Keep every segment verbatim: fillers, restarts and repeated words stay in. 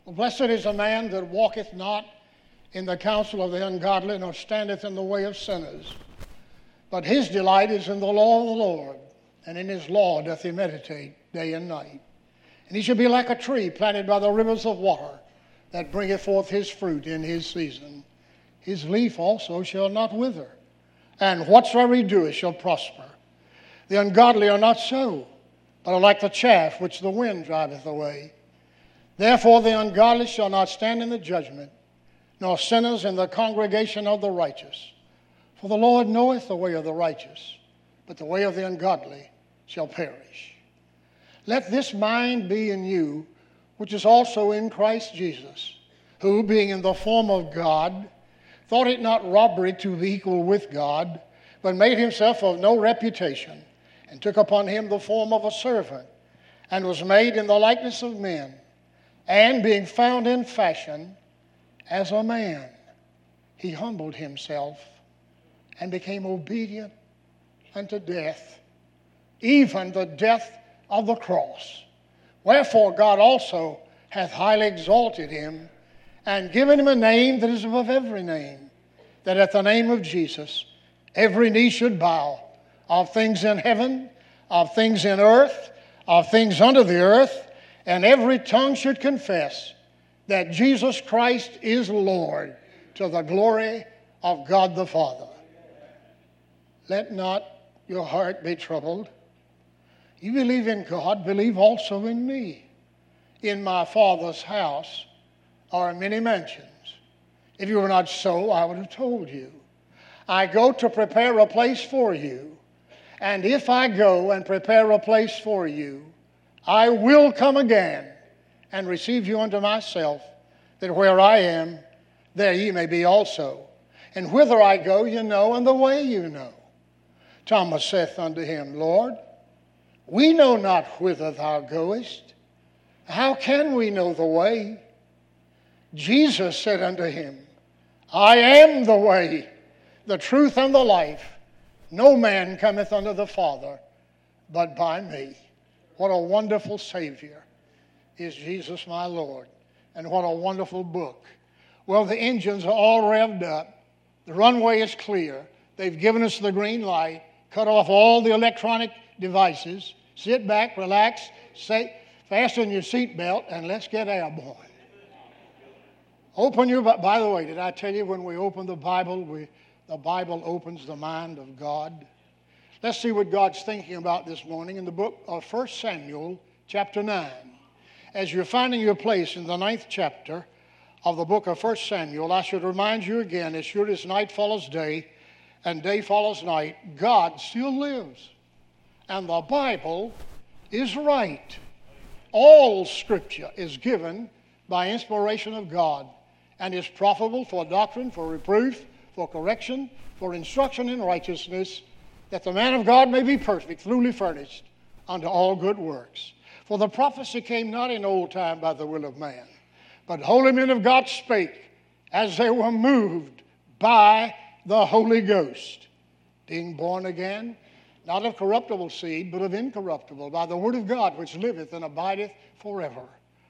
Blessed is the man that walketh not in the counsel of the ungodly, nor standeth in the way of sinners. But his delight is in the law of the Lord, and in his law doth he meditate day and night. And he shall be like a tree planted by the rivers of water, that bringeth forth his fruit in his season. His leaf also shall not wither, and whatsoever he doeth shall prosper. The ungodly are not so, but are like the chaff which the wind driveth away. Therefore the ungodly shall not stand in the judgment, nor sinners in the congregation of the righteous. For the Lord knoweth the way of the righteous, but the way of the ungodly shall perish. Let this mind be in you, which is also in Christ Jesus, who, being in the form of God, thought it not robbery to be equal with God, but made himself of no reputation, and took upon him the form of a servant, and was made in the likeness of men. And being found in fashion as a man, he humbled himself and became obedient unto death, even the death of the cross. Wherefore God also hath highly exalted him, and given him a name that is above every name, that at the name of Jesus every knee should bow, of things in heaven, of things in earth, of things under the earth, and every tongue should confess that Jesus Christ is Lord, to the glory of God the Father. Let not your heart be troubled. You believe in God, believe also in me. In my Father's house are many mansions. If you were not so, I would have told you. I go to prepare a place for you. And if I go and prepare a place for you, I will come again and receive you unto myself, that where I am, there ye may be also. And whither I go, you know, and the way you know. Thomas saith unto him, Lord, we know not whither thou goest. How can we know the way? Jesus said unto him, I am the way, the truth, and the life. No man cometh unto the Father but by me. What a wonderful Savior is Jesus my Lord. And what a wonderful book. Well, the engines are all revved up. The runway is clear. They've given us the green light. Cut off all the electronic devices. Sit back, relax, say, fasten your seatbelt, and let's get airborne. Open your, by the way, did I tell you when we open the Bible, we, the Bible opens the mind of God? Let's see what God's thinking about this morning in the book of First Samuel, chapter nine. As you're finding your place in the ninth chapter of the book of First Samuel, I should remind you again, as sure as night follows day and day follows night, God still lives. And the Bible is right. All Scripture is given by inspiration of God and is profitable for doctrine, for reproof, for correction, for instruction in righteousness, that the man of God may be perfect, truly furnished unto all good works. For the prophecy came not in old time by the will of man, but holy men of God spake as they were moved by the Holy Ghost, being born again, not of corruptible seed, but of incorruptible, by the word of God which liveth and abideth forever.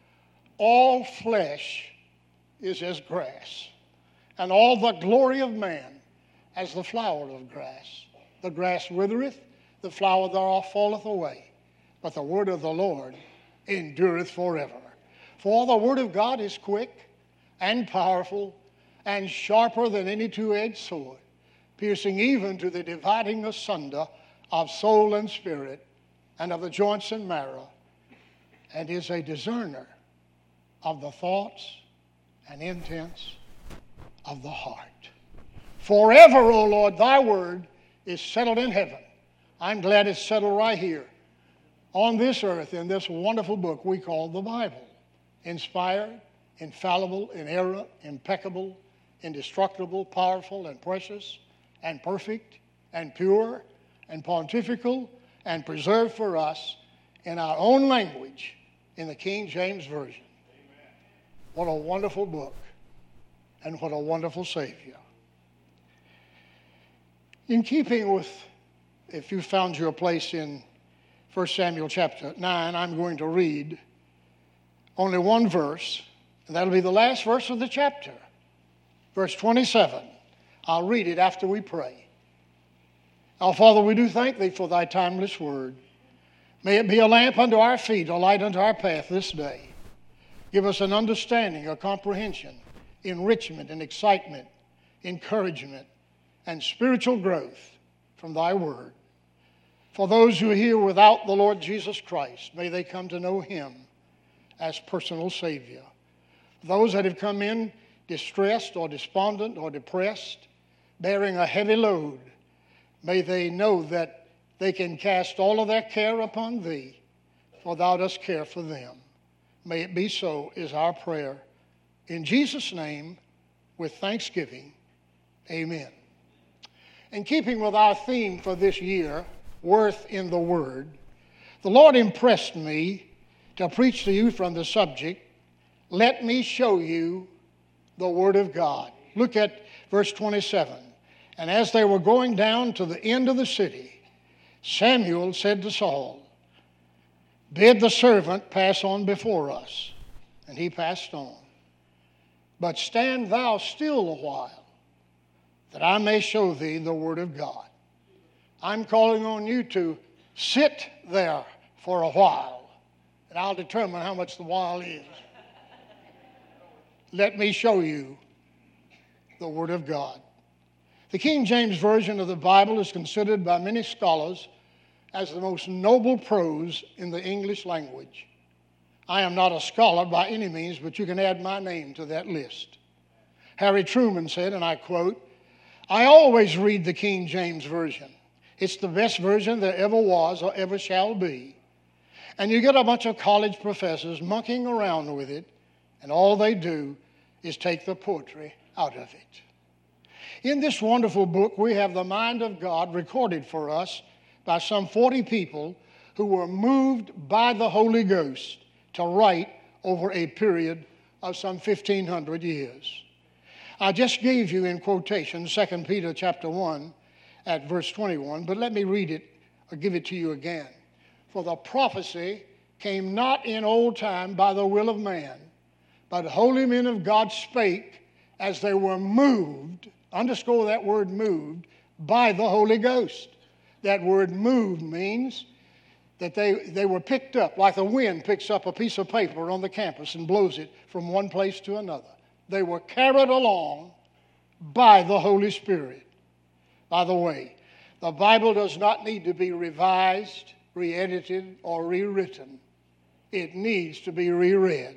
All flesh is as grass, and all the glory of man as the flower of grass. The grass withereth, the flower thereof falleth away, but the word of the Lord endureth forever. For the word of God is quick and powerful and sharper than any two-edged sword, piercing even to the dividing asunder of soul and spirit, and of the joints and marrow, and is a discerner of the thoughts and intents of the heart. Forever, O Lord, thy word is settled in heaven. I'm glad it's settled right here on this earth in this wonderful book we call the Bible. Inspired, infallible, inerrant, impeccable, indestructible, powerful, and precious, and perfect, and pure, and pontifical, and preserved for us in our own language in the King James Version. Amen. What a wonderful book, and what a wonderful Savior. In keeping with, if you found your place in First Samuel chapter nine, I'm going to read only one verse And that'll be the last verse of the chapter. Verse twenty-seven. I'll read it after we pray. Our Father, we do thank Thee for Thy timeless word. May it be a lamp unto our feet, a light unto our path this day. Give us an understanding, a comprehension, enrichment and excitement, encouragement, and spiritual growth from Thy word. For those who are here without the Lord Jesus Christ, may they come to know Him as personal Savior. Those that have come in distressed or despondent or depressed, bearing a heavy load, may they know that they can cast all of their care upon Thee, for Thou dost care for them. May it be so is our prayer. In Jesus' name, with thanksgiving, amen. In keeping with our theme for this year, Worth in the Word, the Lord impressed me to preach to you from the subject, Let me show you the Word of God. Look at verse twenty-seven. And as they were going down to the end of the city, Samuel said to Saul, Bid the servant pass on before us. And he passed on. But stand thou still a while, that I may show thee the Word of God. I'm calling on you to sit there for a while, and I'll determine how much the while is. Let me show you the Word of God. The King James Version of the Bible is considered by many scholars as the most noble prose in the English language. I am not a scholar by any means, but you can add my name to that list. Harry Truman said, and I quote, I always read the King James Version. It's the best version there ever was or ever shall be. And you get a bunch of college professors monkeying around with it, and all they do is take the poetry out of it. In this wonderful book, we have the mind of God recorded for us by some forty people who were moved by the Holy Ghost to write over a period of some fifteen hundred years. I just gave you in quotation Second Peter chapter one at verse twenty-one, but let me read it or give it to you again. For the prophecy came not in old time by the will of man, but holy men of God spake as they were moved, underscore that word moved, by the Holy Ghost. That word moved means that they, they were picked up like the wind picks up a piece of paper on the campus and blows it from one place to another. They were carried along by the Holy Spirit. By the way, the Bible does not need to be revised, re-edited, or rewritten. It needs to be reread.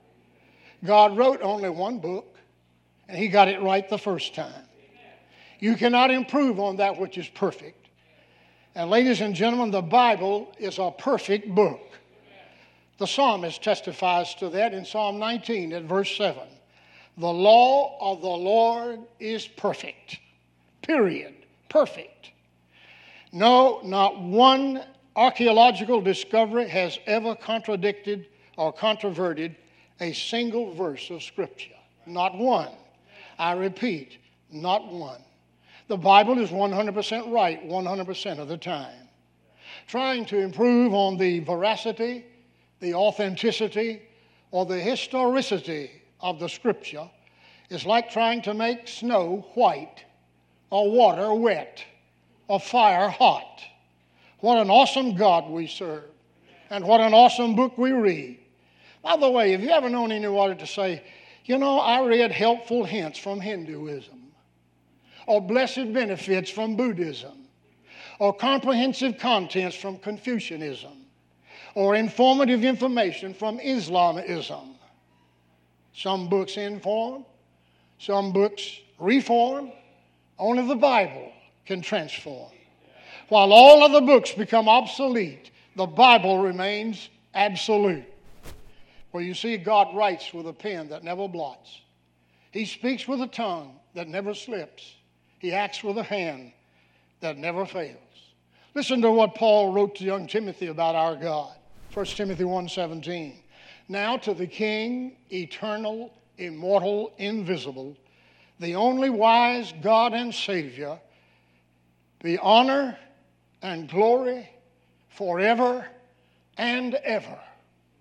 God wrote only one book, and He got it right the first time. You cannot improve on that which is perfect. And ladies and gentlemen, the Bible is a perfect book. The psalmist testifies to that in Psalm nineteen at verse seven. The law of the Lord is perfect. Period. Perfect. No, not one archaeological discovery has ever contradicted or controverted a single verse of Scripture. Not one. I repeat, not one. The Bible is one hundred percent right one hundred percent of the time. Trying to improve on the veracity, the authenticity, or the historicity of the Scripture is like trying to make snow white or water wet or fire hot. What an awesome God we serve, and what an awesome book we read. By the way, have you ever known anyone to say, you know, I read helpful hints from Hinduism, or blessed benefits from Buddhism, or comprehensive contents from Confucianism, or informative information from Islamism? Some books inform, some books reform. Only the Bible can transform. While all other books become obsolete, the Bible remains absolute. Well, you see, God writes with a pen that never blots. He speaks with a tongue that never slips. He acts with a hand that never fails. Listen to what Paul wrote to young Timothy about our God. First Timothy one seventeen. Now to the King, eternal, immortal, invisible, the only wise God and Savior, be honor and glory forever and ever.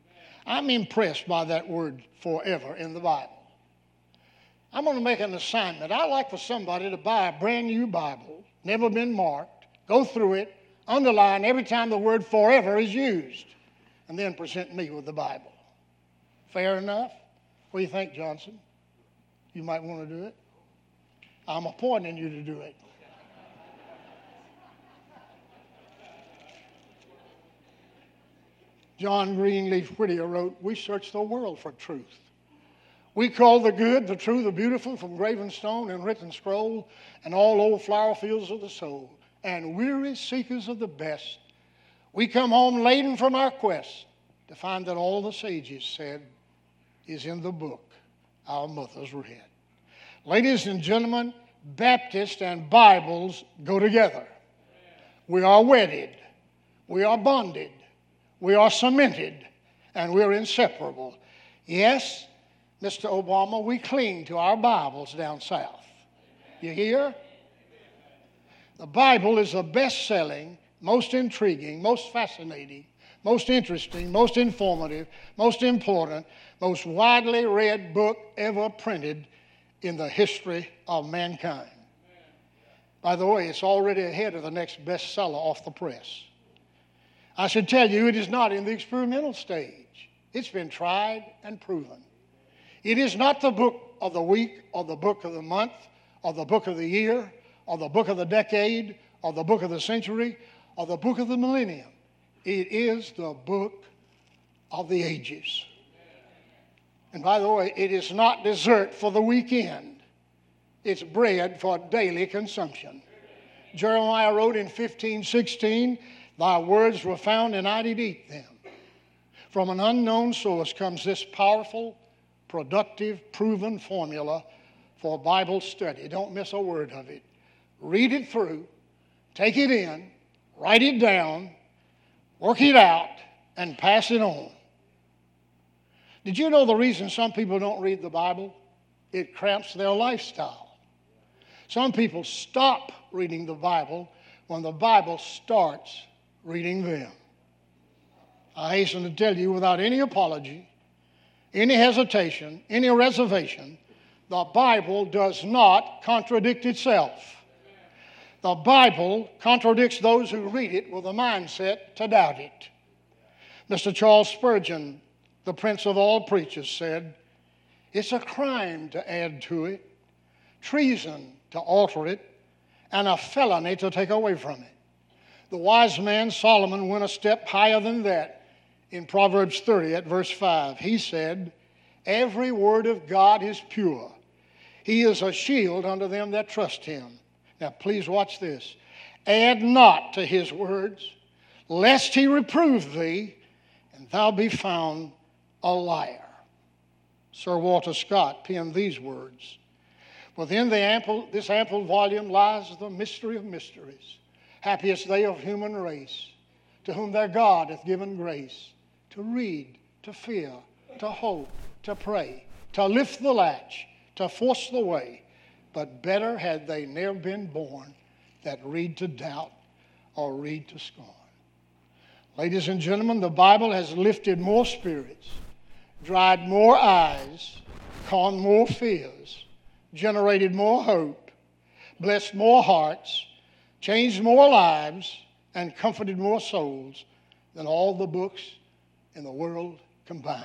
I'm impressed by that word forever in the Bible. I'm going to make an assignment. I'd like for somebody to buy a brand new Bible, never been marked, go through it, underline every time the word forever is used, and then present me with the Bible. Fair enough? What do you think, Johnson? You might want to do it? I'm appointing you to do it. John Greenleaf Whittier wrote, "We search the world for truth. We call the good, the true, the beautiful from graven stone and written scroll and all old flower fields of the soul. And weary seekers of the best, we come home laden from our quest to find that all the sages said is in the book our mothers read." Ladies and gentlemen, Baptists and Bibles go together. We are wedded. We are bonded. We are cemented. And we're inseparable. Yes, Mister Obama, we cling to our Bibles down south. You hear? The Bible is the best-selling, most intriguing, most fascinating, most interesting, most informative, most important, most widely read book ever printed in the history of mankind. By the way, it's already ahead of the next bestseller off the press. I should tell you, it is not in the experimental stage. It's been tried and proven. It is not the book of the week or the book of the month or the book of the year or the book of the decade or the book of the century or the book of the millennium. It is the book of the ages. And by the way, it is not dessert for the weekend. It's bread for daily consumption. Jeremiah wrote in fifteen sixteen, "Thy words were found and I did eat them." From an unknown source comes this powerful, productive, proven formula for Bible study. Don't miss a word of it. Read it through, take it in, write it down, work it out, and pass it on. Did you know the reason some people don't read the Bible? It cramps their lifestyle. Some people stop reading the Bible when the Bible starts reading them. I hasten to tell you without any apology, any hesitation, any reservation, the Bible does not contradict itself. The Bible contradicts those who read it with a mindset to doubt it. Mister Charles Spurgeon, the prince of all preachers, said, "It's a crime to add to it, treason to alter it, and a felony to take away from it." The wise man Solomon went a step higher than that in Proverbs thirty at verse five. He said, "Every word of God is pure. He is a shield unto them that trust him." Now please watch this. "Add not to his words, lest he reprove thee, and thou be found a liar." Sir Walter Scott penned these words. Within the ample, this ample volume lies the mystery of mysteries. Happiest they of human race, to whom their God hath given grace, to read, to fear, to hope, to pray, to lift the latch, to force the way. But better had they ne'er been born that read to doubt or read to scorn. Ladies and gentlemen, the Bible has lifted more spirits, dried more eyes, calmed more fears, generated more hope, blessed more hearts, changed more lives, and comforted more souls than all the books in the world combined.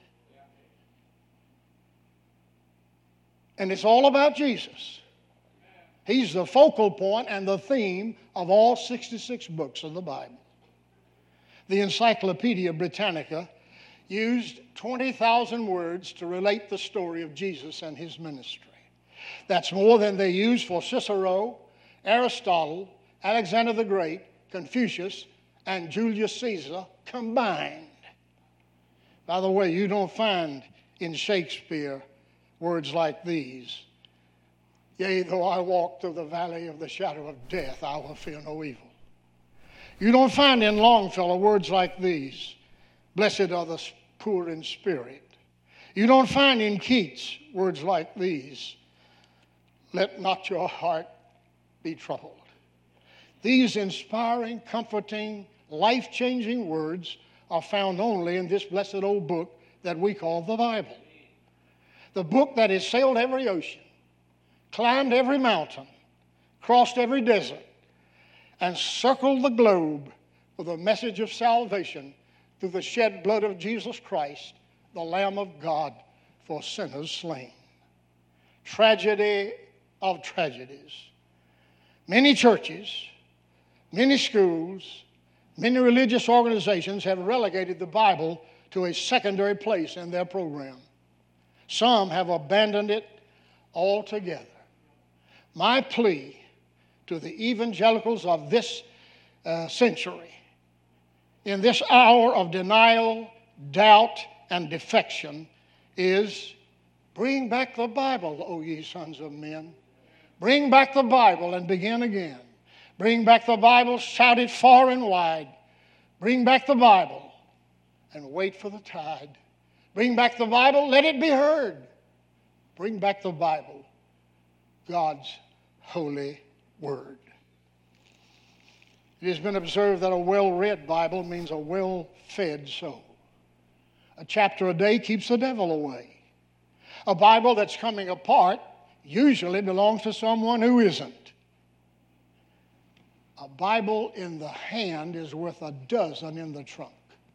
And it's all about Jesus. He's the focal point and the theme of all sixty-six books of the Bible. The Encyclopedia Britannica used twenty thousand words to relate the story of Jesus and his ministry. That's more than they used for Cicero, Aristotle, Alexander the Great, Confucius, and Julius Caesar combined. By the way, you don't find in Shakespeare words like these. "Yea, though I walk through the valley of the shadow of death, I will fear no evil." You don't find in Longfellow words like these. "Blessed are the poor in spirit." You don't find in Keats words like these. "Let not your heart be troubled." These inspiring, comforting, life-changing words are found only in this blessed old book that we call the Bible. The book that has sailed every ocean, climbed every mountain, crossed every desert, and circled the globe with a message of salvation through the shed blood of Jesus Christ, the Lamb of God for sinners slain. Tragedy of tragedies. Many churches, many schools, many religious organizations have relegated the Bible to a secondary place in their program. Some have abandoned it altogether. My plea to the evangelicals of this uh, century, in this hour of denial, doubt, and defection, is bring back the Bible, O ye sons of men. Bring back the Bible and begin again. Bring back the Bible, shout it far and wide. Bring back the Bible and wait for the tide. Bring back the Bible, let it be heard. Bring back the Bible, God's holy word. It has been observed that a well-read Bible means a well-fed soul. A chapter a day keeps the devil away. A Bible that's coming apart usually belongs to someone who isn't. A Bible in the hand is worth a dozen in the trunk.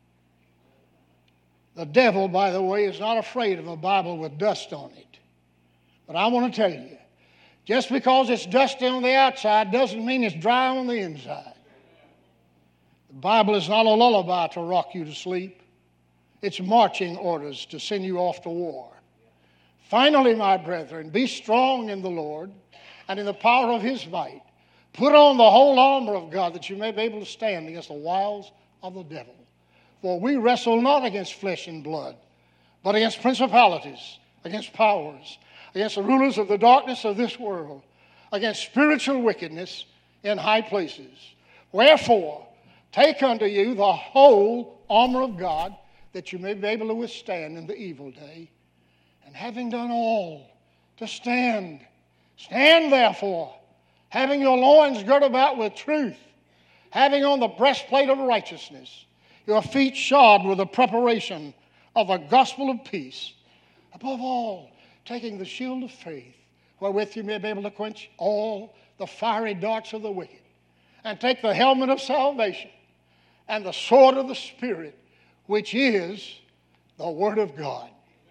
The devil, by the way, is not afraid of a Bible with dust on it. But I want to tell you, just because it's dusty on the outside doesn't mean it's dry on the inside. The Bible is not a lullaby to rock you to sleep. It's marching orders to send you off to war. Finally, my brethren, be strong in the Lord and in the power of his might. Put on the whole armor of God that you may be able to stand against the wiles of the devil. For we wrestle not against flesh and blood, but against principalities, against powers, against the rulers of the darkness of this world, against spiritual wickedness in high places. Wherefore, take unto you the whole armor of God, that you may be able to withstand in the evil day. And having done all, to stand. Stand therefore, having your loins girt about with truth, having on the breastplate of righteousness, your feet shod with the preparation of the gospel of peace. Above all, taking the shield of faith, wherewith you may be able to quench all the fiery darts of the wicked, and take the helmet of salvation and the sword of the Spirit, which is the Word of God.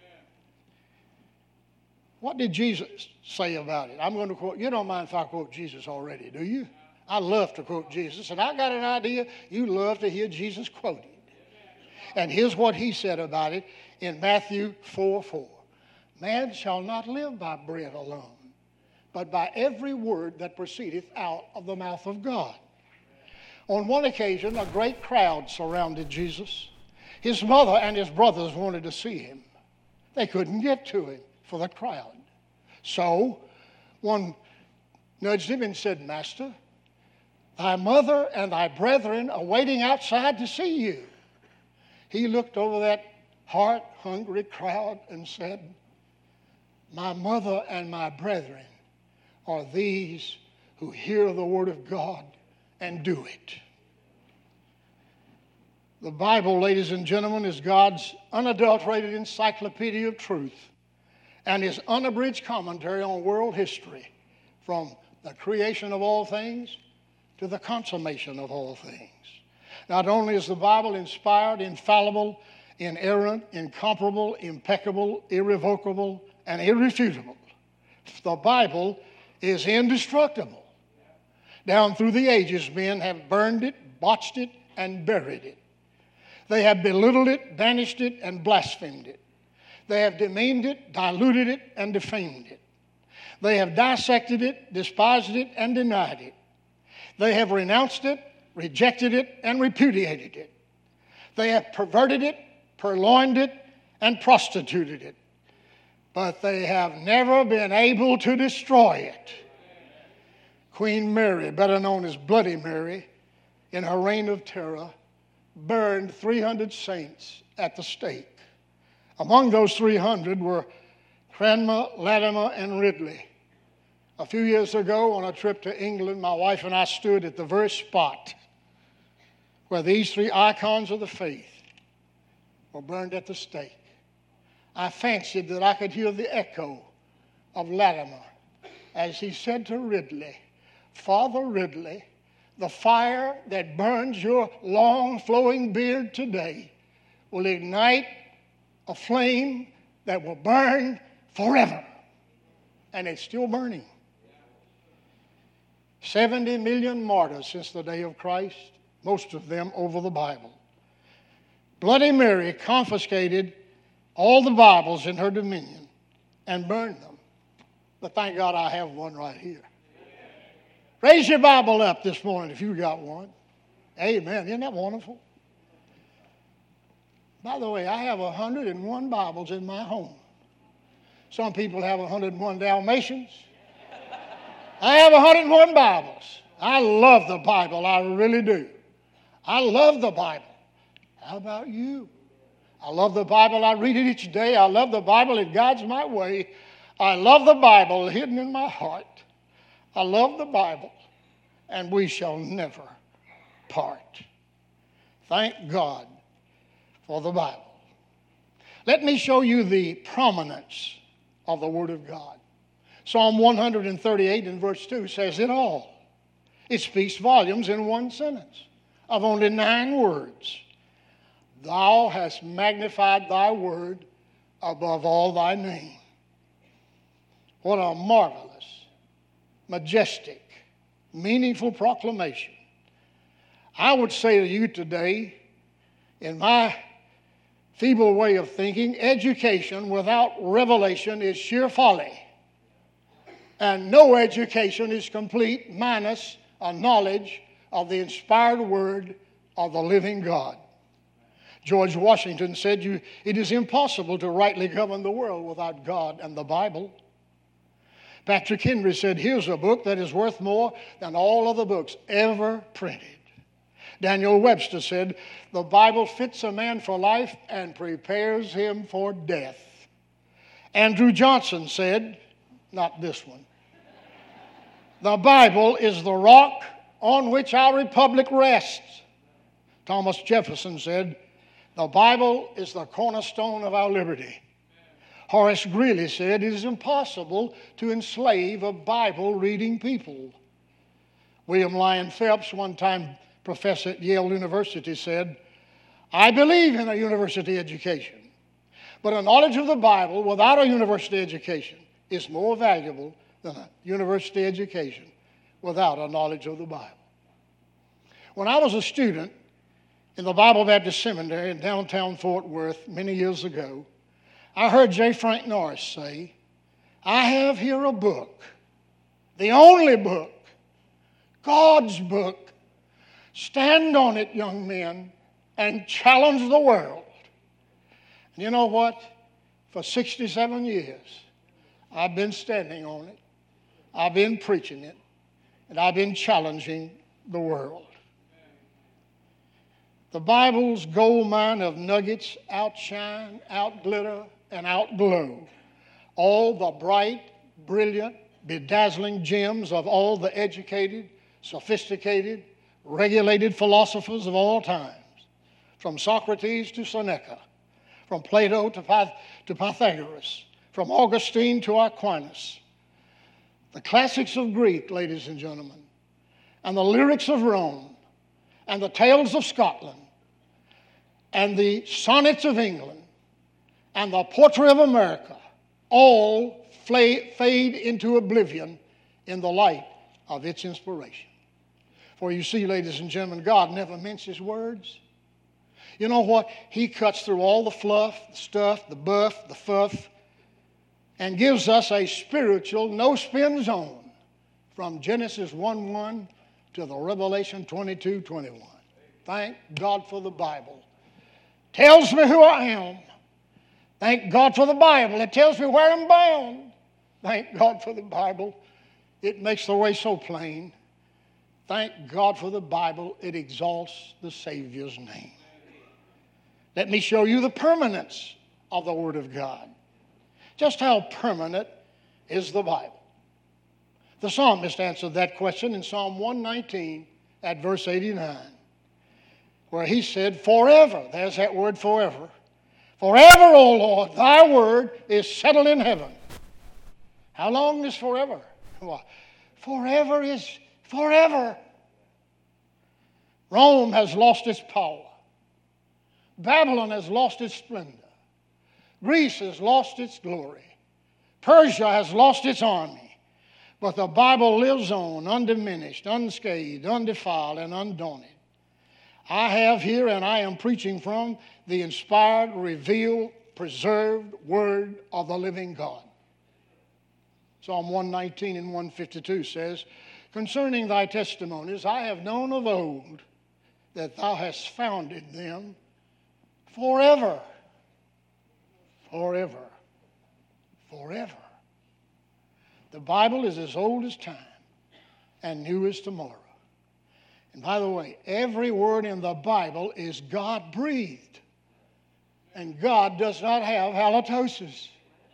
What did Jesus say about it? I'm going to quote, you don't mind if I quote Jesus already, do you? I love to quote Jesus, and I got an idea you love to hear Jesus quoted. And here's what he said about it in Matthew four four. Man shall not live by bread alone, but by every word that proceedeth out of the mouth of God. On one occasion, a great crowd surrounded Jesus. His mother and his brothers wanted to see him. They couldn't get to him for the crowd. So one nudged him and said, Master, thy mother and thy brethren are waiting outside to see you. He looked over that heart-hungry crowd and said, my mother and my brethren are these who hear the word of God and do it. The Bible, ladies and gentlemen, is God's unadulterated encyclopedia of truth and his unabridged commentary on world history, from the creation of all things to the consummation of all things. Not only is the Bible inspired, infallible, inerrant, incomparable, impeccable, irrevocable, and irrefutable, the Bible is indestructible. Down through the ages, men have burned it, botched it, and buried it. They have belittled it, banished it, and blasphemed it. They have demeaned it, diluted it, and defamed it. They have dissected it, despised it, and denied it. They have renounced it, rejected it, and repudiated it. They have perverted it, purloined it, and prostituted it. But they have never been able to destroy it. Queen Mary, better known as Bloody Mary, in her reign of terror, burned three hundred saints at the stake. Among those three hundred were Cranmer, Latimer, and Ridley. A few years ago, on a trip to England, my wife and I stood at the very spot where these three icons of the faith were burned at the stake. I fancied that I could hear the echo of Latimer as he said to Ridley, Father Ridley, the fire that burns your long flowing beard today will ignite a flame that will burn forever. And it's still burning. seventy million martyrs since the day of Christ, most of them over the Bible. Bloody Mary confiscated all the Bibles in her dominion and burned them. But thank God I have one right here. Raise your Bible up this morning if you got one. Amen. Isn't that wonderful? By the way, I have one hundred and one Bibles in my home. Some people have one hundred and one Dalmatians. I have one hundred and one Bibles. I love the Bible. I really do. I love the Bible. How about you? I love the Bible. I read it each day. I love the Bible. It guides my way. I love the Bible hidden in my heart. I love the Bible, and we shall never part. Thank God for the Bible. Let me show you the prominence of the Word of God. Psalm one thirty-eight and verse two says it all. It speaks volumes in one sentence of only nine words. Thou hast magnified thy word above all thy name. What a marvelous, majestic, meaningful proclamation. I would say to you today, in my feeble way of thinking, education without revelation is sheer folly. And no education is complete minus a knowledge of the inspired word of the living God. George Washington said, "You, it is impossible to rightly govern the world without God and the Bible." Patrick Henry said, "Here's a book that is worth more than all other books ever printed." Daniel Webster said, "The Bible fits a man for life and prepares him for death." Andrew Johnson said, not this one, "The Bible is the rock on which our republic rests." Thomas Jefferson said, "The Bible is the cornerstone of our liberty." Horace Greeley said, "It is impossible to enslave a Bible-reading people." William Lyon Phelps, one time professor at Yale University, said, "I believe in a university education, but a knowledge of the Bible without a university education is more valuable than a university education without a knowledge of the Bible." When I was a student in the Bible Baptist Seminary in downtown Fort Worth many years ago, I heard J. Frank Norris say, "I have here a book, the only book, God's book. Stand on it, young men, and challenge the world." And you know what? For sixty-seven years, I've been standing on it, I've been preaching it, and I've been challenging the world. The Bible's gold mine of nuggets outshine, outglitter, and outglow all the bright, brilliant, bedazzling gems of all the educated, sophisticated, regulated philosophers of all times, from Socrates to Seneca, from Plato to, Pyth- to Pythagoras, from Augustine to Aquinas, the classics of Greek, ladies and gentlemen, and the lyrics of Rome, and the tales of Scotland, and the sonnets of England, and the poetry of America, all fade into oblivion in the light of its inspiration. For you see, ladies and gentlemen, God never minces words. You know what? He cuts through all the fluff, the stuff, the buff, the fuff, and gives us a spiritual no-spin zone from Genesis one one to the Revelation twenty-two twenty-one. Thank God for the Bible. Tells me who I am. Thank God for the Bible. It tells me where I'm bound. Thank God for the Bible. It makes the way so plain. Thank God for the Bible. It exalts the Savior's name. Let me show you the permanence of the Word of God. Just how permanent is the Bible? The psalmist answered that question in Psalm one nineteen at verse eighty-nine, where he said, "Forever," there's that word forever, Forever, O Lord, thy word is settled in heaven. How long is forever? Well, forever is forever. Rome has lost its power. Babylon has lost its splendor. Greece has lost its glory. Persia has lost its army. But the Bible lives on, undiminished, unscathed, undefiled, and undaunted. I have here, and I am preaching from, the inspired, revealed, preserved Word of the living God. Psalm one nineteen and one fifty-two says, concerning thy testimonies, I have known of old that thou hast founded them forever, forever, forever. The Bible is as old as time and new as tomorrow. And by the way, every word in the Bible is God-breathed. And God does not have halitosis.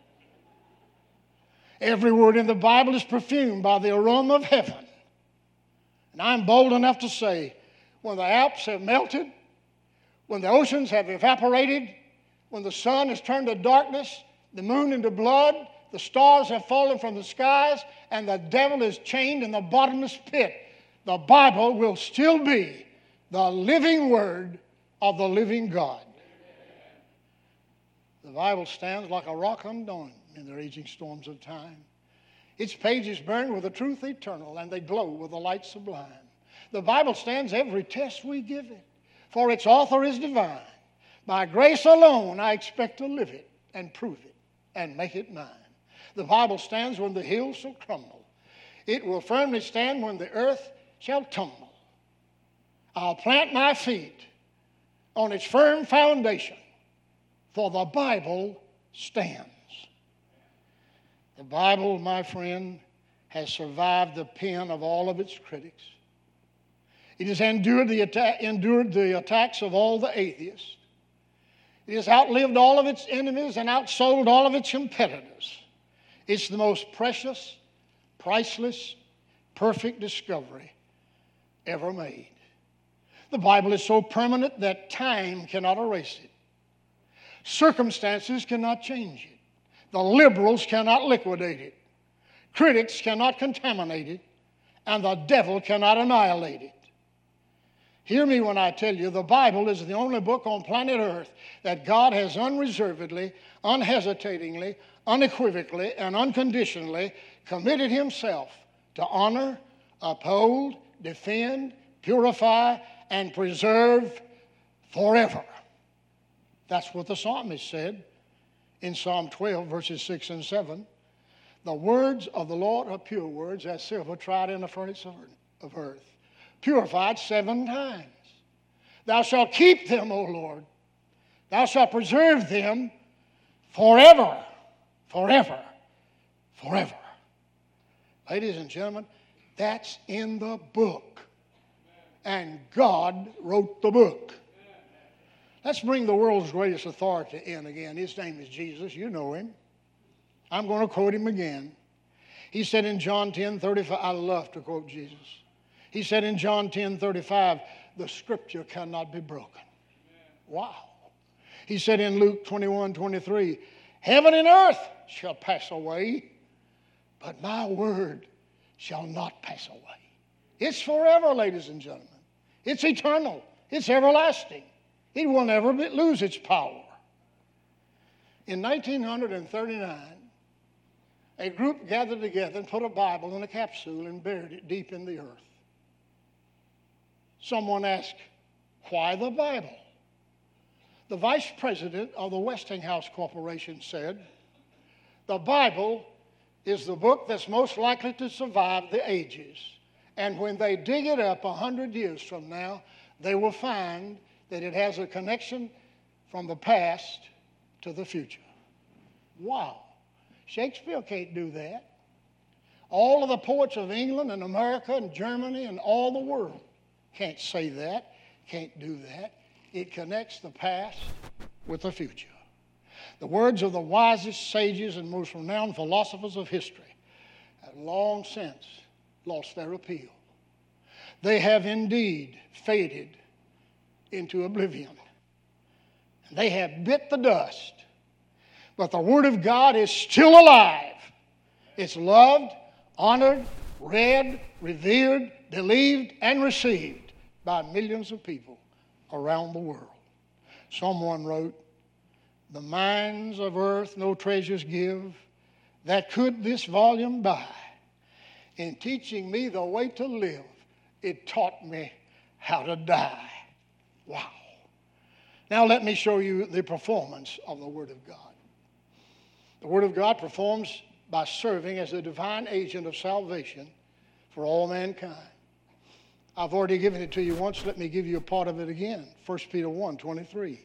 Every word in the Bible is perfumed by the aroma of heaven. And I'm bold enough to say, when the Alps have melted, when the oceans have evaporated, when the sun has turned to darkness, the moon into blood, the stars have fallen from the skies, and the devil is chained in the bottomless pit, the Bible will still be the living word of the living God. The Bible stands like a rock undone in the raging storms of time. Its pages burn with the truth eternal, and they glow with the light sublime. The Bible stands every test we give it, for its author is divine. By grace alone I expect to live it and prove it and make it mine. The Bible stands when the hills shall crumble. It will firmly stand when the earth shall tumble. I'll plant my feet on its firm foundation, for the Bible stands. The Bible, my friend, has survived the pen of all of its critics. It has endured the, atta- endured the attacks of all the atheists. It has outlived all of its enemies and outsold all of its competitors. It's the most precious, priceless, perfect discovery ever made. The Bible is so permanent that time cannot erase it. Circumstances cannot change it. The liberals cannot liquidate it. Critics cannot contaminate it. And the devil cannot annihilate it. Hear me when I tell you, the Bible is the only book on planet Earth that God has unreservedly, unhesitatingly, unequivocally, and unconditionally committed himself to honor, uphold, defend, purify, and preserve forever. That's what the psalmist said in Psalm twelve, verses six and seven. The words of the Lord are pure words, as silver tried in the furnace of earth, purified seven times. Thou shalt keep them, O Lord. Thou shalt preserve them forever, forever, forever. Ladies and gentlemen, that's in the book. And God wrote the book. Let's bring the world's greatest authority in again. His name is Jesus. You know him. I'm going to quote him again. He said in John ten thirty-five, I love to quote Jesus. He said in John ten thirty-five, the scripture cannot be broken. Wow. He said in Luke twenty-one twenty-three, heaven and earth shall pass away, but my word shall not pass away. It's forever, ladies and gentlemen. It's eternal. It's everlasting. It will never be, lose its power. In nineteen thirty-nine, a group gathered together and put a Bible in a capsule and buried it deep in the earth. Someone asked, why the Bible? The vice president of the Westinghouse Corporation said, the Bible is the book that's most likely to survive the ages. And when they dig it up a hundred years from now, they will find that it has a connection from the past to the future. Wow. Shakespeare can't do that. All of the poets of England and America and Germany and all the world can't say that, can't do that. It connects the past with the future. The words of the wisest sages and most renowned philosophers of history have long since lost their appeal. They have indeed faded into oblivion. They have bit the dust. But the Word of God is still alive. It's loved, honored, read, revered, believed, and received by millions of people around the world. Someone wrote, "The mines of earth no treasures give that could this volume buy. In teaching me the way to live, it taught me how to die." Wow. Now let me show you the performance of the Word of God. The Word of God performs by serving as a divine agent of salvation for all mankind. I've already given it to you once. Let me give you a part of it again. First Peter one twenty-three.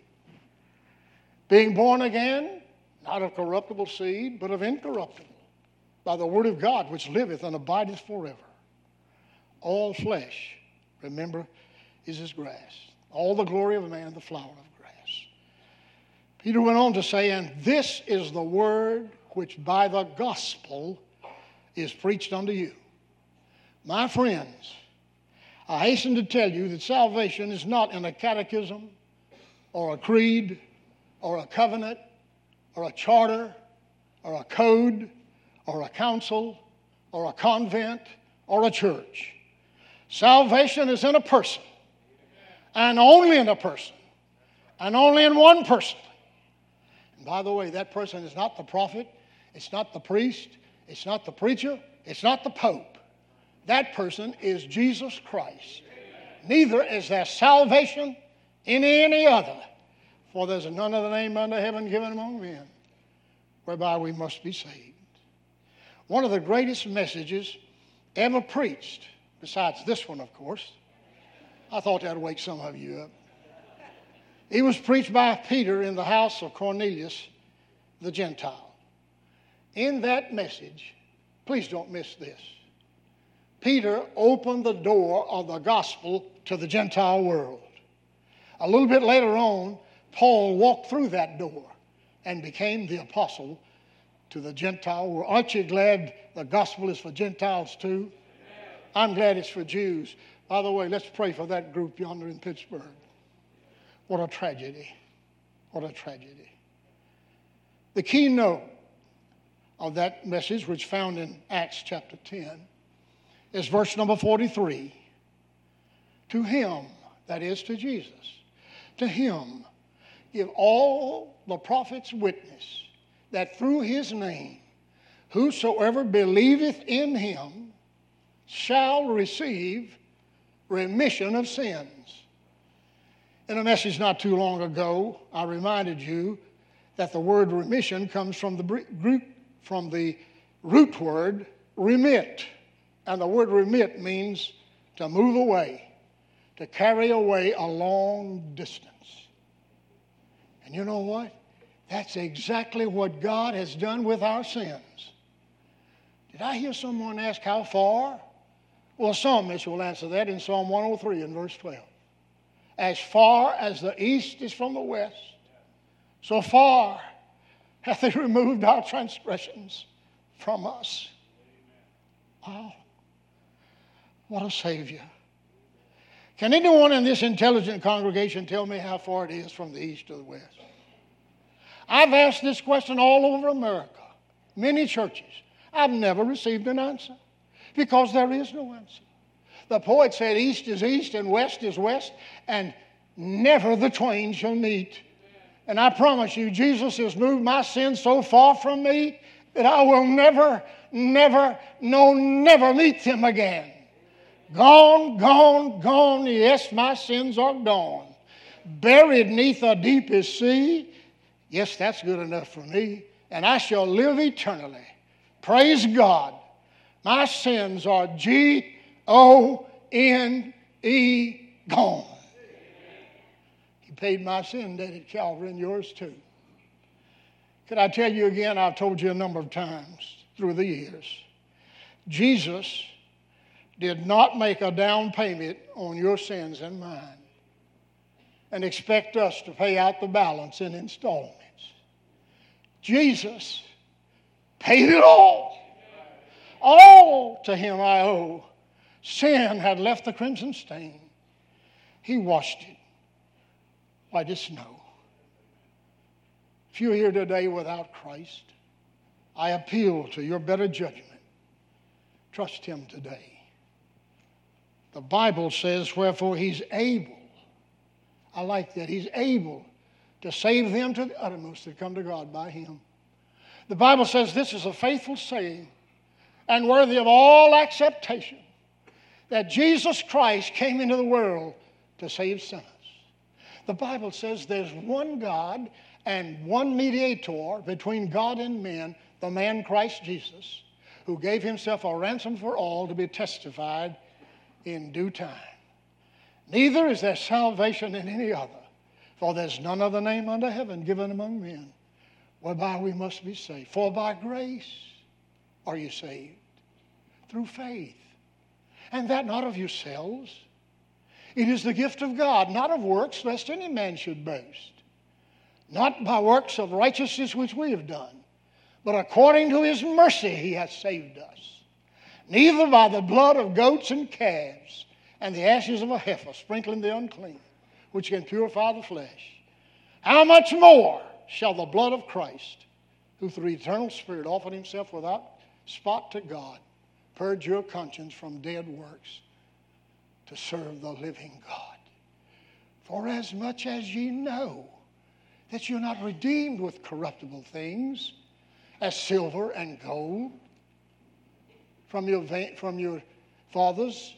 Being born again, not of corruptible seed, but of incorruptible, by the Word of God, which liveth and abideth forever. All flesh, remember, is as grass. All the glory of a man, the flower of grass. Peter went on to say, and this is the word which by the gospel is preached unto you. My friends, I hasten to tell you that salvation is not in a catechism or a creed or a covenant or a charter or a code or a council or a convent or a church. Salvation is in a person, and only in a person, and only in one person. And by the way, that person is not the prophet, it's not the priest, it's not the preacher, it's not the pope. That person is Jesus Christ. Neither is there salvation in any other, for there's none other name under heaven given among men whereby we must be saved. One of the greatest messages ever preached, besides this one, of course, I thought that would wake some of you up. It was preached by Peter in the house of Cornelius the Gentile. In that message, please don't miss this, Peter opened the door of the gospel to the Gentile world. A little bit later on, Paul walked through that door and became the apostle to the Gentile world. Aren't you glad the gospel is for Gentiles too? I'm glad it's for Jews. By the way, let's pray for that group yonder in Pittsburgh. What a tragedy. What a tragedy. The keynote of that message, which is found in Acts chapter ten, is verse number forty-three. To him, that is to Jesus, to him give all the prophets witness that through his name whosoever believeth in him shall receive remission of sins. In a message not too long ago, I reminded you that the word remission comes from the Greek, from the root word remit. And the word remit means to move away, to carry away a long distance. And you know what? That's exactly what God has done with our sins. Did I hear someone ask how far? Well, a psalmist will answer that in Psalm one oh three and verse twelve. As far as the east is from the west, so far hath he removed our transgressions from us. Wow. What a Savior. Can anyone in this intelligent congregation tell me how far it is from the east to the west? I've asked this question all over America, many churches. I've never received an answer because there is no answer. The poet said east is east and west is west, and never the twain shall meet. And I promise you, Jesus has moved my sins so far from me that I will never, never, no, never meet them again. Gone, gone, gone, yes, my sins are gone. Buried neath the deepest sea, yes, that's good enough for me. And I shall live eternally. Praise God. My sins are G O N E, gone. He paid my sin debt at Calvary and yours too. Could I tell you again, I've told you a number of times through the years, Jesus did not make a down payment on your sins and mine and expect us to pay out the balance in installments. Jesus paid it all. All to him I owe. Sin had left the crimson stain. He washed it white as snow. If you're here today without Christ, I appeal to your better judgment. Trust Him today. The Bible says, wherefore He's able. I like that. He's able to save them to the uttermost that come to God by Him. The Bible says this is a faithful saying and worthy of all acceptation, that Jesus Christ came into the world to save sinners. The Bible says there's one God and one mediator between God and men, the man Christ Jesus, who gave Himself a ransom for all to be testified in due time. Neither is there salvation in any other, for there's none other name under heaven given among men whereby we must be saved. For by grace are you saved, through faith, and that not of yourselves. It is the gift of God, not of works, lest any man should boast. Not by works of righteousness which we have done, but according to His mercy He hath saved us. Neither by the blood of goats and calves, and the ashes of a heifer, sprinkling the unclean, which can purify the flesh. How much more shall the blood of Christ, who through the eternal Spirit offered Himself without spot to God, purge your conscience from dead works to serve the living God? For as much as ye know that you're not redeemed with corruptible things, as silver and gold, from your, from your fathers,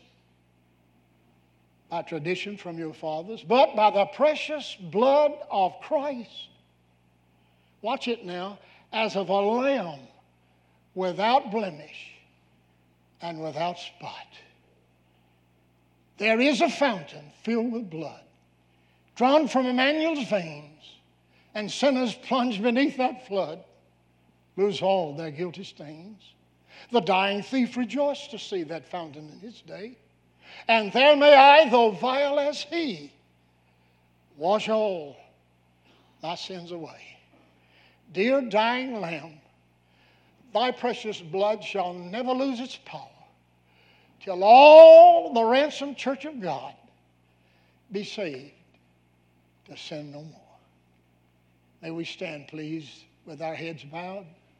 by tradition from your fathers, but by the precious blood of Christ. Watch it now, as of a lamb without blemish and without spot. There is a fountain filled with blood, drawn from Emmanuel's veins, and sinners plunged beneath that flood lose all their guilty stains. The dying thief rejoiced to see that fountain in his day. And there may I, though vile as he, wash all thy sins away. Dear dying Lamb, thy precious blood shall never lose its power till all the ransomed church of God be saved to sin no more. May we stand, please, with our heads bowed.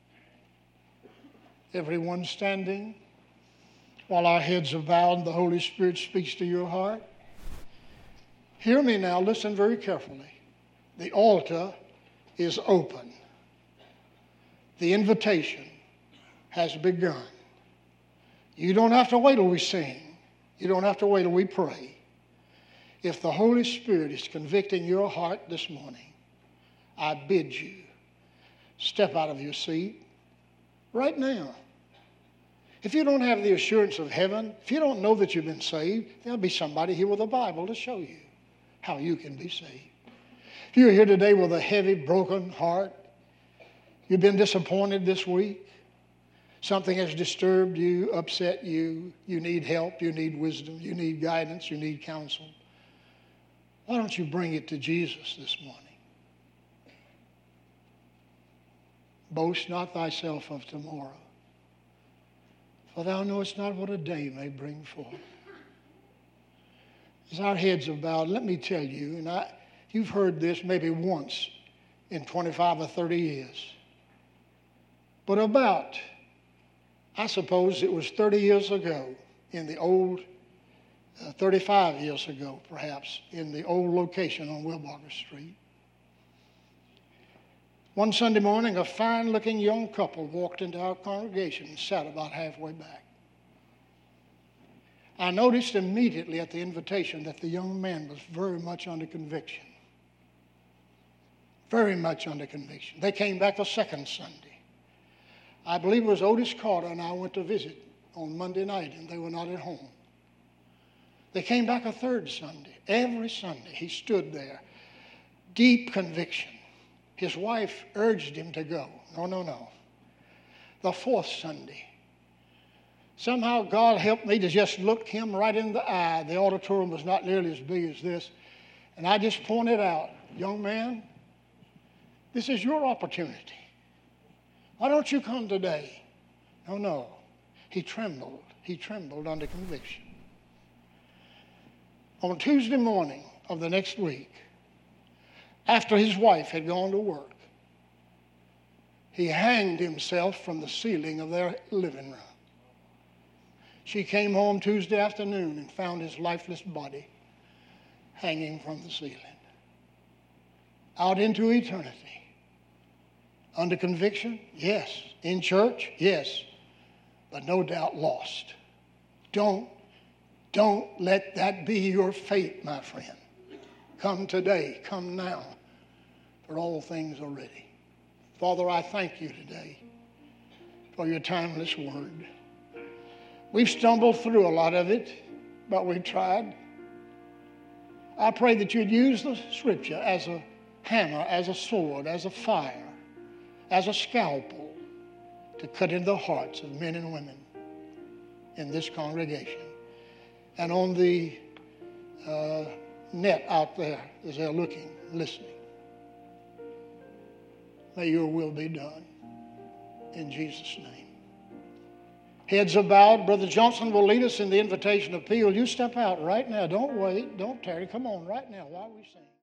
Everyone standing. While our heads are bowed and the Holy Spirit speaks to your heart. Hear me now. Listen very carefully. The altar is open. The invitation has begun. You don't have to wait till we sing. You don't have to wait till we pray. If the Holy Spirit is convicting your heart this morning, I bid you step out of your seat right now. If you don't have the assurance of heaven, if you don't know that you've been saved, there'll be somebody here with a Bible to show you how you can be saved. If you're here today with a heavy, broken heart, you've been disappointed this week, something has disturbed you, upset you, you need help, you need wisdom, you need guidance, you need counsel, why don't you bring it to Jesus this morning? Boast not thyself of tomorrow, for thou knowest not what a day may bring forth. As our heads are bowed, let me tell you, and I, you've heard this maybe once in twenty-five or thirty years, but about, I suppose it was thirty years ago in the old, uh, thirty-five years ago perhaps, in the old location on Wilbarger Street. One Sunday morning, a fine-looking young couple walked into our congregation and sat about halfway back. I noticed immediately at the invitation that the young man was very much under conviction. Very much under conviction. They came back the second Sunday. I believe it was Otis Carter and I went to visit on Monday night, and they were not at home. They came back a third Sunday. Every Sunday he stood there, deep conviction. His wife urged him to go. No, no, no. The fourth Sunday, somehow God helped me to just look him right in the eye. The auditorium was not nearly as big as this. And I just pointed out, young man, this is your opportunity. Why don't you come today? No, no. He trembled. He trembled under conviction. On Tuesday morning of the next week, after his wife had gone to work, He hanged himself from the ceiling of their living room. She came home Tuesday afternoon and found his lifeless body hanging from the ceiling. Out into eternity. Under conviction? Yes. In church? Yes. But no doubt lost. Don't, don't let that be your fate, my friend. Come today. Come now. For all things are ready. Father, I thank you today for your timeless word. We've stumbled through a lot of it, but we've tried. I pray that you'd use the scripture as a hammer, as a sword, as a fire, as a scalpel to cut into the hearts of men and women in this congregation and on the uh, net out there as they're looking, listening. May your will be done in Jesus' name. Heads are bowed. Brother Johnson will lead us in the invitation appeal. You step out right now. Don't wait. Don't tarry. Come on right now while we sing.